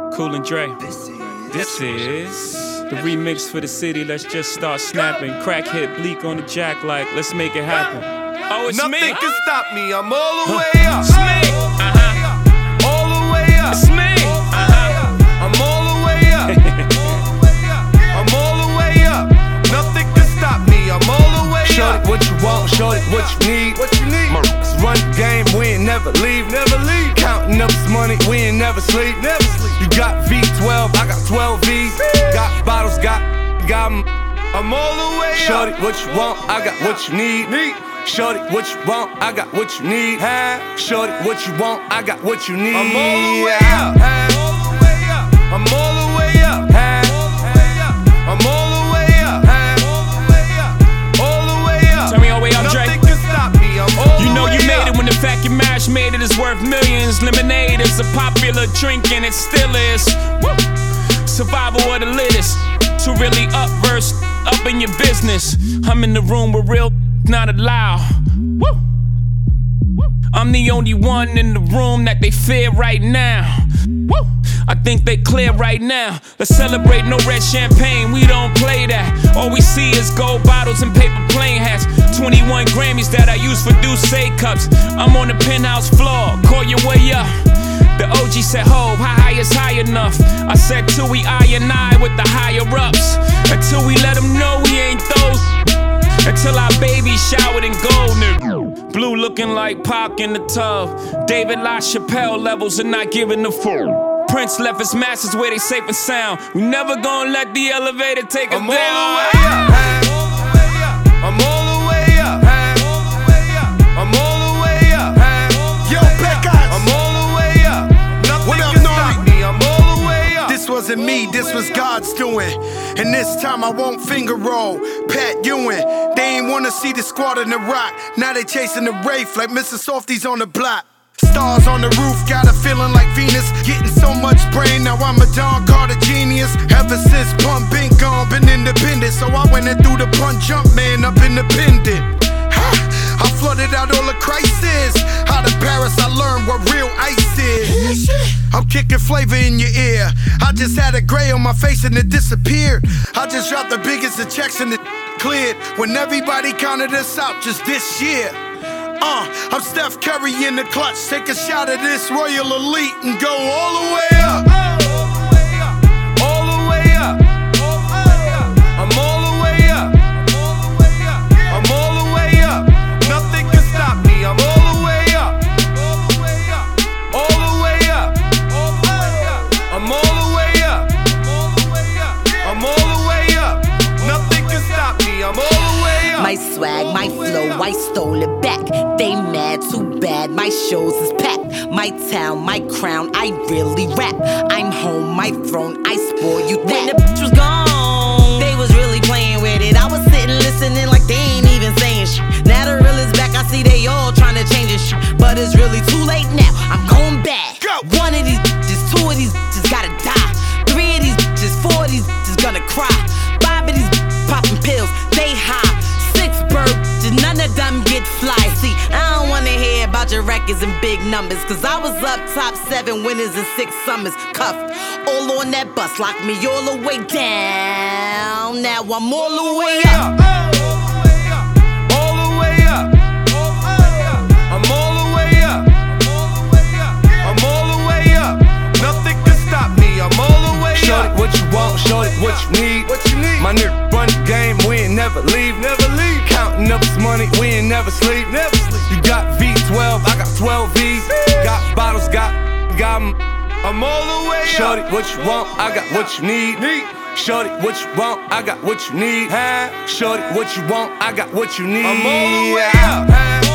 Cool and Dre. This is the remix for the city. Let's just start snapping. Crack hit Bleak on the jack like, let's make it happen. Oh, it's Nothing me. can stop me. I'm all the way up. It's me. All the way up. It's me. I'm all the way up. I'm all the way up. Nothing can stop me. I'm all the way up. Shorty, what you want? Shorty, what you need? What you need? Run the game. We ain't never leave. Never leave. Counting up this money. We ain't never sleep. Never sleep. You got V12. I got 12 V's. Got bottles. Got 'em. I'm all the way up. Shorty, what you want? I got what you need. Shorty, what you want? I got what you need. Shorty, what you want? I got what you need. I'm all the way up. I'm all the way up. I'm all the way up. All the way up. Turn me all the way up, Dre. Nothing can stop me. I'm all You know the way you made up. it when the fact you mash made it is worth millions. Lemonade is a popular drink and it still is. Woo. Survival of the littest. To really up verse, up in your business. I'm in the room with real not allowed. Woo. I'm the only one in the room that they fear right now. Woo. I think they clear right now. Let's celebrate, no red champagne, we don't play that. All we see is gold bottles and paper plane hats. 21 Grammys that I use for Douce cups. I'm on the penthouse floor, call your way up. The OG said, "Ho, how high is high enough?" I said, "Till we I and I with the higher ups. Until we let them know we ain't those. Until our baby showered in gold, nigga. Blue looking like Pac in the tub. David LaChapelle levels and not giving the full. Prince left his masters where they safe and sound. We never gonna let the elevator take us down. I'm all the way up. I'm all the way up. I'm all the way up. Yo, Pecos. I'm all the way up. Nothing What up, can Nori? stop me. I'm all the way up. This wasn't me, this was God's doing. And this time I won't finger roll. Pat Ewing, they ain't wanna see the squad in the rock. Now they chasing the Wraith like Mr. Softies on the block. Stars on the roof, got a feeling like Venus. Getting so much brain, now I'm a Don Carter genius. Ever since Pump been gone, been independent. So I went and threw the Pun Jump Man up independent. I flooded out all the crisis. Out of Paris, I learned what real ice is. I'm kicking flavor in your ear. I just had a gray on my face and it disappeared. I just dropped the biggest of checks and it cleared. When everybody counted us out just this year. I'm Steph Curry in the clutch. Take a shot at this Royal Elite and go all the way up. All the way up. I'm all the way up. I'm all the way up. Nothing can stop me. I'm all the way up. All the way up. I'm all the way up. I'm all the way up. Nothing can stop me. I'm all the way up. My swag, my flow, I stole it back. They mad, too bad, my shows is packed. My town, my crown, I really rap. I'm home, my throne, I spoil you that. When the bitch was gone, they was really playing with it. I was sitting listening like they ain't even saying shit. Now the real is back, I see they all trying to change this shit. But it's really too late now, I'm going back. One of these bitches, two of these bitches gotta die. Three of these bitches, four of these bitches gonna cry. Five of these bitches popping pills, they high. None of them get fly. See, I don't wanna hear about your records and big numbers. Cause I was up top 7 winners and 6 summers. Cuffed all on that bus, locked me all the way down. Now I'm all the way up. All the way up. I'm all the way up. I'm all the way up. Nothing can stop me. I'm all the way up. Shorty, what you want? Shorty, what you need? What you need? My nigga run the game. We ain't never leave. Never leave. Counting up this money. We ain't never sleep. Never sleep. You got V12. I got 12 V's. Got bottles. Got 'em. I'm all the way up. Shorty, what you want? I got what you need. Shorty, what you want? I got what you need. Shorty, what you want? I got what you need. I'm all the way up.